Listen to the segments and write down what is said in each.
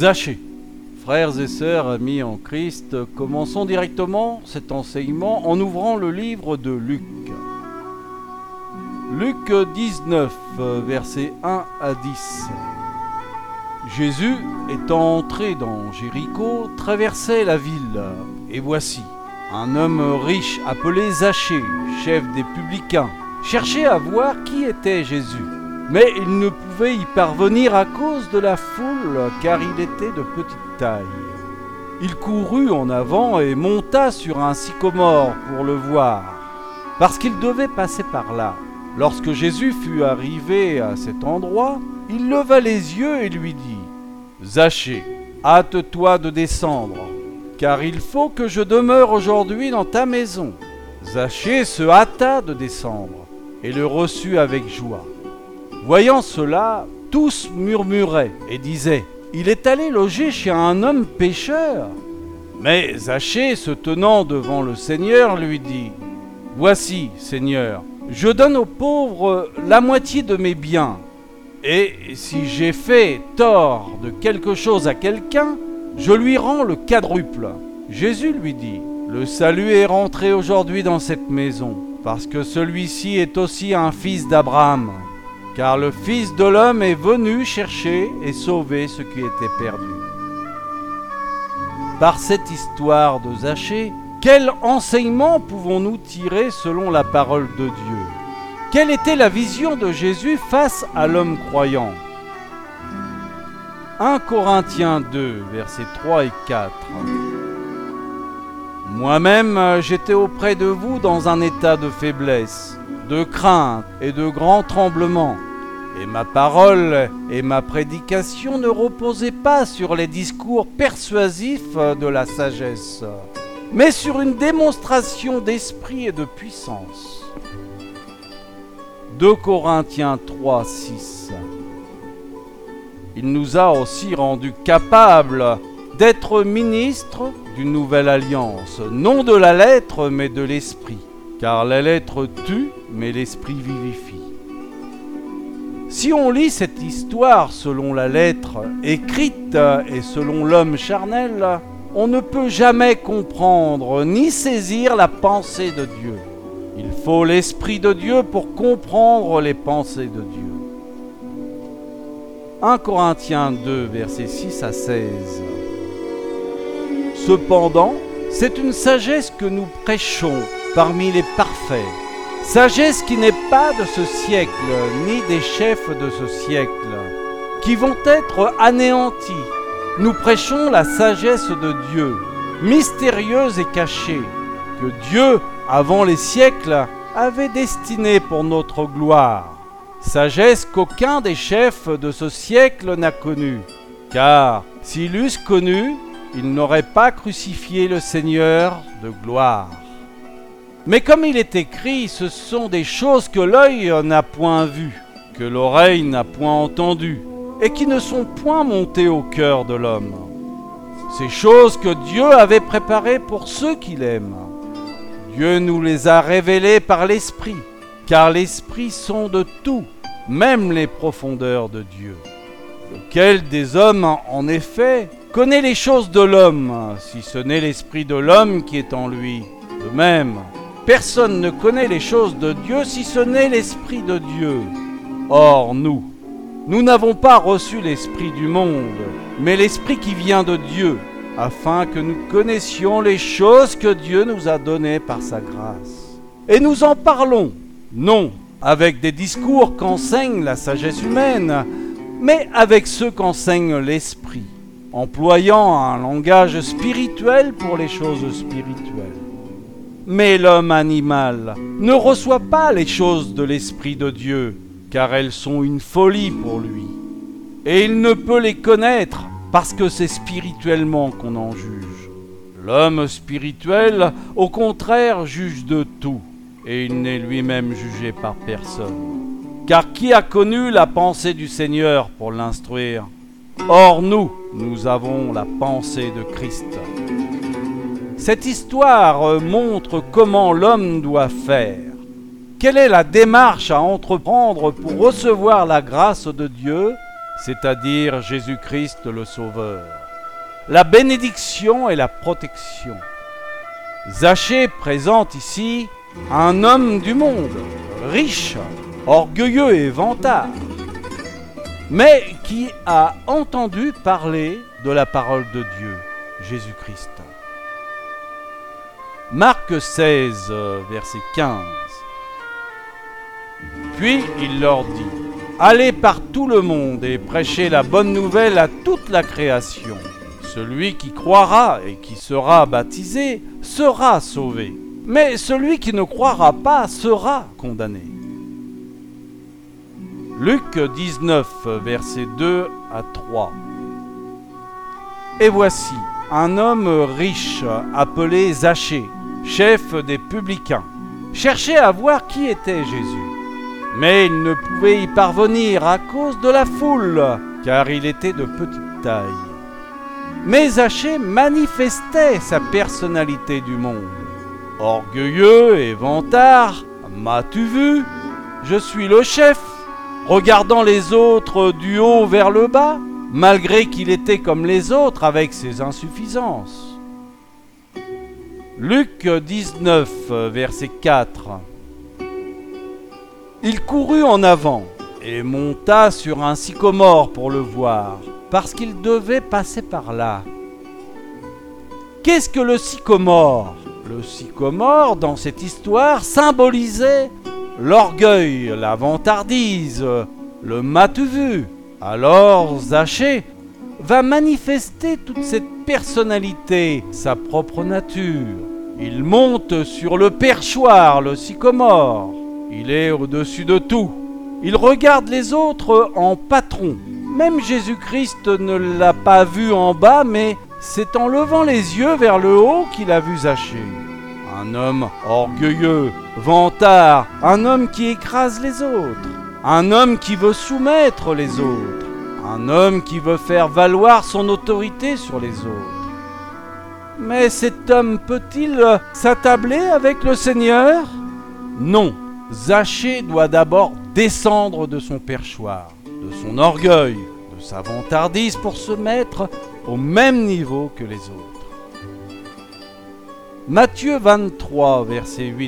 Zachée. Frères et sœurs, amis en Christ, commençons directement cet enseignement en ouvrant le livre de Luc. Luc 19, versets 1 à 10. Jésus, étant entré dans Jéricho, traversait la ville, et voici, un homme riche appelé Zachée, chef des publicains, cherchait à voir qui était Jésus. Mais il ne pouvait y parvenir à cause de la foule, car il était de petite taille. Il courut en avant et monta sur un sycomore pour le voir, parce qu'il devait passer par là. Lorsque Jésus fut arrivé à cet endroit, il leva les yeux et lui dit : « Zachée, hâte-toi de descendre, car il faut que je demeure aujourd'hui dans ta maison. » Zachée se hâta de descendre et le reçut avec joie. Voyant cela, tous murmuraient et disaient : « Il est allé loger chez un homme pécheur. » Mais Zachée, se tenant devant le Seigneur, lui dit : « Voici, Seigneur, je donne aux pauvres la moitié de mes biens. Et si j'ai fait tort de quelque chose à quelqu'un, je lui rends le quadruple. » Jésus lui dit : « Le salut est rentré aujourd'hui dans cette maison, parce que celui-ci est aussi un fils d'Abraham. Car le Fils de l'homme est venu chercher et sauver ce qui était perdu. » Par cette histoire de Zachée, quel enseignement pouvons-nous tirer selon la parole de Dieu ? Quelle était la vision de Jésus face à l'homme croyant ? 1 Corinthiens 2, versets 3 et 4. « Moi-même, j'étais auprès de vous dans un état de faiblesse, de crainte et de grand tremblement. Et ma parole et ma prédication ne reposaient pas sur les discours persuasifs de la sagesse, mais sur une démonstration d'esprit et de puissance. » 2 Corinthiens 3, 6. Il nous a aussi rendus capables d'être ministres d'une nouvelle alliance, non de la lettre, mais de l'esprit. Car la lettre tue, mais l'esprit vivifie. Si on lit cette histoire selon la lettre écrite et selon l'homme charnel, on ne peut jamais comprendre ni saisir la pensée de Dieu. Il faut l'Esprit de Dieu pour comprendre les pensées de Dieu. 1 Corinthiens 2, versets 6 à 16. Cependant, c'est une sagesse que nous prêchons parmi les parfaits. Sagesse qui n'est pas de ce siècle, ni des chefs de ce siècle, qui vont être anéantis. Nous prêchons la sagesse de Dieu, mystérieuse et cachée, que Dieu, avant les siècles, avait destinée pour notre gloire. Sagesse qu'aucun des chefs de ce siècle n'a connue, car s'ils eussent connu, ils n'auraient pas crucifié le Seigneur de gloire. Mais comme il est écrit, ce sont des choses que l'œil n'a point vues, que l'oreille n'a point entendues, et qui ne sont point montées au cœur de l'homme. Ces choses que Dieu avait préparées pour ceux qui l'aiment. Dieu nous les a révélées par l'Esprit, car l'Esprit sonde tout, même les profondeurs de Dieu. Lequel des hommes, en effet, connaît les choses de l'homme, si ce n'est l'Esprit de l'homme qui est en lui ? De même, personne ne connaît les choses de Dieu si ce n'est l'Esprit de Dieu. Or nous n'avons pas reçu l'Esprit du monde, mais l'Esprit qui vient de Dieu, afin que nous connaissions les choses que Dieu nous a données par sa grâce. Et nous en parlons, non avec des discours qu'enseigne la sagesse humaine, mais avec ceux qu'enseigne l'Esprit, employant un langage spirituel pour les choses spirituelles. Mais l'homme animal ne reçoit pas les choses de l'Esprit de Dieu, car elles sont une folie pour lui. Et il ne peut les connaître, parce que c'est spirituellement qu'on en juge. L'homme spirituel, au contraire, juge de tout, et il n'est lui-même jugé par personne. Car qui a connu la pensée du Seigneur pour l'instruire ? Or nous avons la pensée de Christ. Cette histoire montre comment l'homme doit faire. Quelle est la démarche à entreprendre pour recevoir la grâce de Dieu c'est-à-dire Jésus-Christ le Sauveur, la bénédiction et la protection. Zachée présente ici un homme du monde, riche, orgueilleux et vantard, mais qui a entendu parler de la parole de Dieu, Jésus-Christ. Marc 16, verset 15. Puis il leur dit: allez par tout le monde et prêchez la bonne nouvelle à toute la création. Celui qui croira et qui sera baptisé sera sauvé, mais celui qui ne croira pas sera condamné. Luc 19, versets 2 à 3. Et voici un homme riche appelé Zachée, chef des publicains, cherchait à voir qui était Jésus. Mais il ne pouvait y parvenir à cause de la foule, car il était de petite taille. Mais Zachée manifestait sa personnalité du monde. Orgueilleux et vantard, m'as-tu vu? Je suis le chef, regardant les autres du haut vers le bas, malgré qu'il était comme les autres avec ses insuffisances. Luc 19, verset 4. Il courut en avant et monta sur un sycomore pour le voir, parce qu'il devait passer par là. Qu'est-ce que le sycomore? Le sycomore, dans cette histoire, symbolisait l'orgueil, la vantardise, le m'as-tu vu? Alors Zachée va manifester toute cette personnalité, sa propre nature. Il monte sur le perchoir, le sycomore. Il est au-dessus de tout. Il regarde les autres en patron. Même Jésus-Christ ne l'a pas vu en bas, mais c'est en levant les yeux vers le haut qu'il a vu Zachée. Un homme orgueilleux, vantard, un homme qui écrase les autres, un homme qui veut soumettre les autres, un homme qui veut faire valoir son autorité sur les autres. Mais cet homme peut-il s'attabler avec le Seigneur? Non. Zachée doit d'abord descendre de son perchoir, de son orgueil, de sa vantardise pour se mettre au même niveau que les autres. Matthieu 23, verset 8.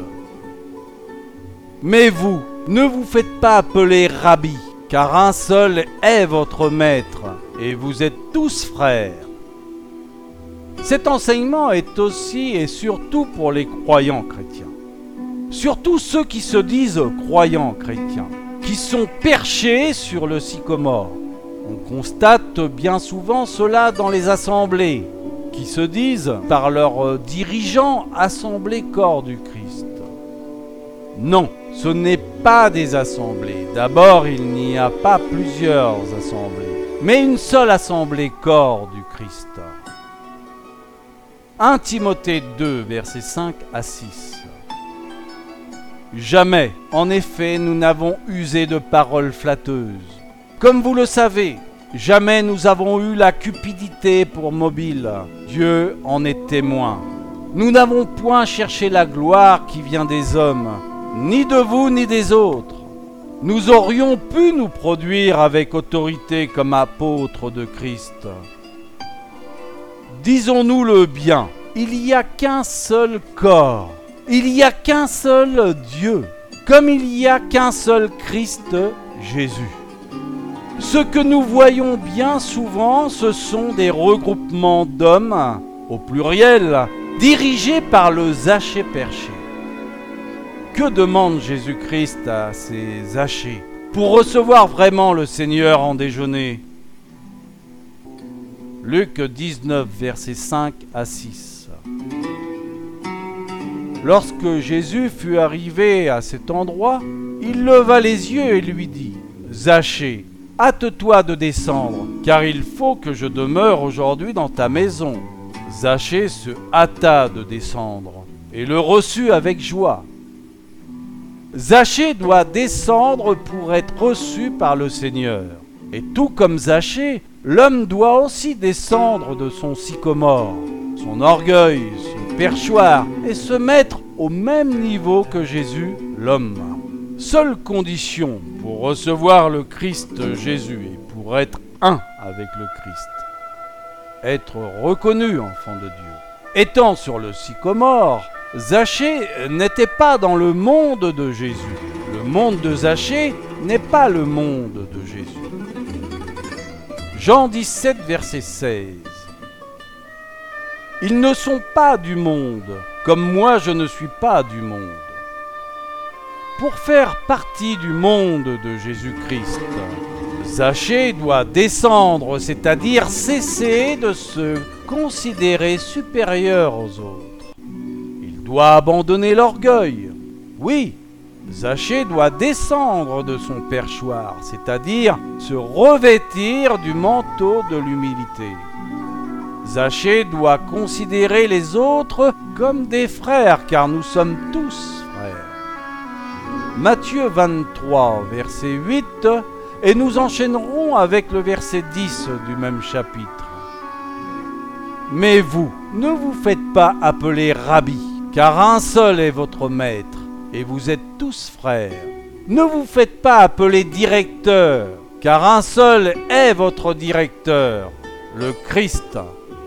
Mais vous, ne vous faites pas appeler Rabbi, car un seul est votre maître, et vous êtes tous frères. Cet enseignement est aussi et surtout pour les croyants chrétiens. Surtout ceux qui se disent croyants chrétiens, qui sont perchés sur le sycomore. On constate bien souvent cela dans les assemblées, qui se disent par leurs dirigeants assemblées corps du Christ. Non, ce n'est pas des assemblées. D'abord, il n'y a pas plusieurs assemblées, mais une seule assemblée corps du Christ. 1 Timothée 2, versets 5 à 6. Jamais, en effet, nous n'avons usé de paroles flatteuses. Comme vous le savez, jamais nous avons eu la cupidité pour mobile. Dieu en est témoin. Nous n'avons point cherché la gloire qui vient des hommes, ni de vous ni des autres. Nous aurions pu nous produire avec autorité comme apôtres de Christ. Disons-nous le bien, il n'y a qu'un seul corps. Il n'y a qu'un seul Dieu, comme il n'y a qu'un seul Christ, Jésus. Ce que nous voyons bien souvent, ce sont des regroupements d'hommes, au pluriel, dirigés par le Zachée perché. Que demande Jésus-Christ à ces Zachées pour recevoir vraiment le Seigneur en déjeuner? Luc 19, versets 5 à 6. Lorsque Jésus fut arrivé à cet endroit, il leva les yeux et lui dit: Zachée, hâte-toi de descendre, car il faut que je demeure aujourd'hui dans ta maison. Zachée se hâta de descendre et le reçut avec joie. Zachée doit descendre pour être reçu par le Seigneur. Et tout comme Zachée, l'homme doit aussi descendre de son sycomore, son orgueil, son perchoir, et se mettre au même niveau que Jésus, l'homme. Seule condition pour recevoir le Christ Jésus et pour pour être un avec le Christ. Être reconnu enfant de Dieu. Étant sur le sycomore, Zachée n'était pas dans le monde de Jésus. Le monde de Zachée n'est pas le monde de Jésus. Jean 17, verset 16. Ils ne sont pas du monde, comme moi je ne suis pas du monde. Pour faire partie du monde de Jésus-Christ, Zachée doit descendre, c'est-à-dire cesser de se considérer supérieur aux autres. Il doit abandonner l'orgueil. Oui, Zachée doit descendre de son perchoir, c'est-à-dire se revêtir du manteau de l'humilité. Zachée doit considérer les autres comme des frères, car nous sommes tous frères. Matthieu 23, verset 8, et nous enchaînerons avec le verset 10 du même chapitre. Mais vous, ne vous faites pas appeler Rabbi, car un seul est votre maître, et vous êtes tous frères. Ne vous faites pas appeler directeur, car un seul est votre directeur, le Christ.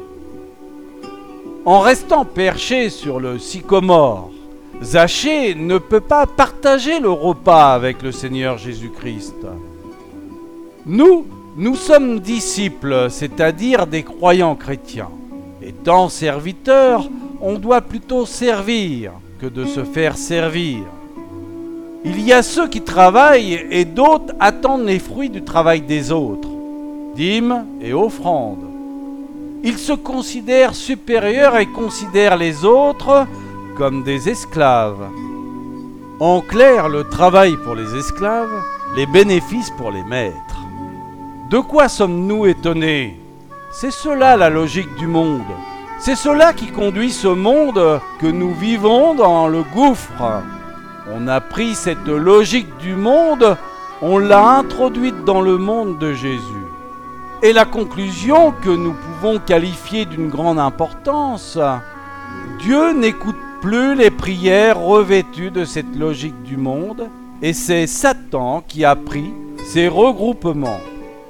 En restant perché sur le sycomore, Zachée ne peut pas partager le repas avec le Seigneur Jésus-Christ. Nous sommes disciples, c'est-à-dire des croyants chrétiens. Étant serviteurs, on doit plutôt servir que de se faire servir. Il y a ceux qui travaillent et d'autres attendent les fruits du travail des autres, dîmes et offrandes. Ils se considèrent supérieurs et considèrent les autres comme des esclaves. En clair, le travail pour les esclaves, les bénéfices pour les maîtres. De quoi sommes-nous étonnés? C'est cela la logique du monde. C'est cela qui conduit ce monde que nous vivons dans le gouffre. On a pris cette logique du monde, on l'a introduite dans le monde de Jésus. Et la conclusion que nous pouvons qualifier d'une grande importance, Dieu n'écoute plus les prières revêtues de cette logique du monde, et c'est Satan qui a pris ces regroupements.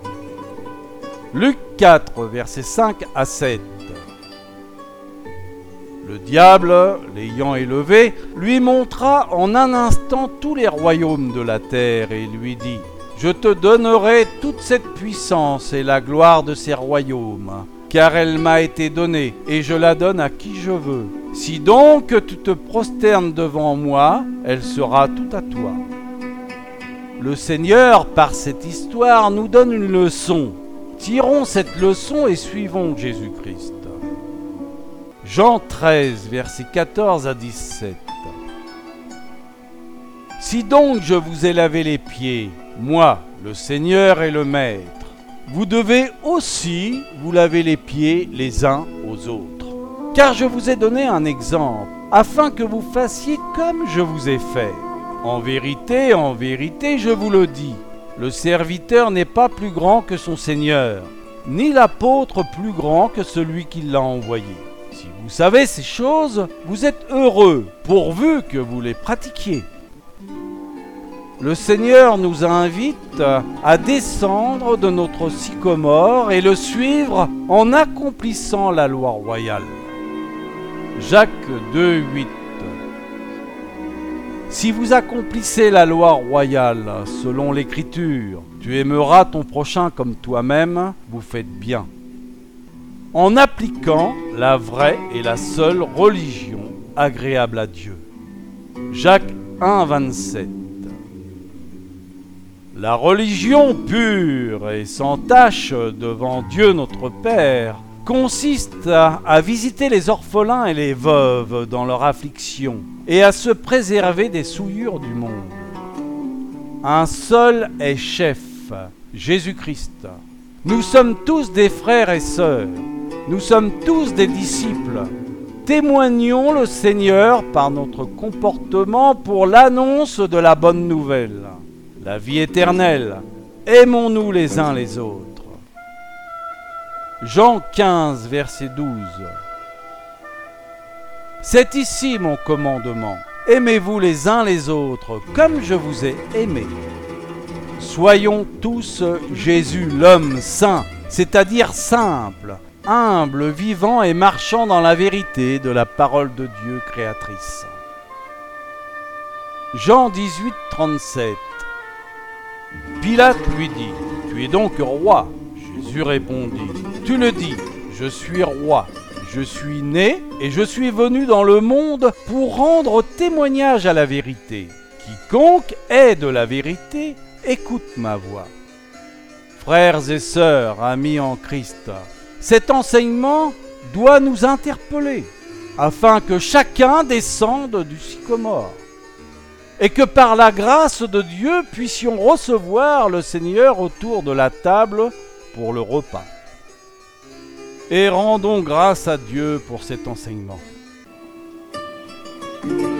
Luc 4, versets 5 à 7. Le diable, l'ayant élevé, lui montra en un instant tous les royaumes de la terre et lui dit : Je te donnerai toute cette puissance et la gloire de ces royaumes, car elle m'a été donnée, et je la donne à qui je veux. Si donc tu te prosternes devant moi, elle sera toute à toi. Le Seigneur, par cette histoire, nous donne une leçon. Tirons cette leçon et suivons Jésus-Christ. Jean 13, versets 14 à 17. Si donc je vous ai lavé les pieds, moi, le Seigneur et le Maître, vous devez aussi vous laver les pieds les uns aux autres. Car je vous ai donné un exemple, afin que vous fassiez comme je vous ai fait. En vérité, je vous le dis, le serviteur n'est pas plus grand que son Seigneur, ni l'apôtre plus grand que celui qui l'a envoyé. Si vous savez ces choses, vous êtes heureux, pourvu que vous les pratiquiez. Le Seigneur nous invite à descendre de notre sycomore et le suivre en accomplissant la loi royale. Jacques 2, 8. Si vous accomplissez la loi royale selon l'Écriture, tu aimeras ton prochain comme toi-même, vous faites bien. En appliquant la vraie et la seule religion agréable à Dieu. Jacques 1, 27. La religion pure et sans tache devant Dieu notre Père consiste à visiter les orphelins et les veuves dans leur affliction et à se préserver des souillures du monde. Un seul est chef, Jésus-Christ. Nous sommes tous des frères et sœurs. Nous sommes tous des disciples. Témoignons le Seigneur par notre comportement pour l'annonce de la bonne nouvelle. La vie éternelle, aimons-nous les uns les autres. Jean 15, verset 12. C'est ici mon commandement. Aimez-vous les uns les autres comme je vous ai aimés. Soyons tous Jésus, l'homme saint, c'est-à-dire simple, humble, vivant et marchant dans la vérité de la parole de Dieu créatrice. Jean 18, 37. Pilate lui dit, « Tu es donc roi ?» Jésus répondit, « Tu le dis, je suis roi. Je suis né et je suis venu dans le monde pour rendre témoignage à la vérité. Quiconque est de la vérité, écoute ma voix. » Frères et sœurs, amis en Christ, cet enseignement doit nous interpeller afin que chacun descende du sycomore et que par la grâce de Dieu puissions recevoir le Seigneur autour de la table pour le repas. Et rendons grâce à Dieu pour cet enseignement.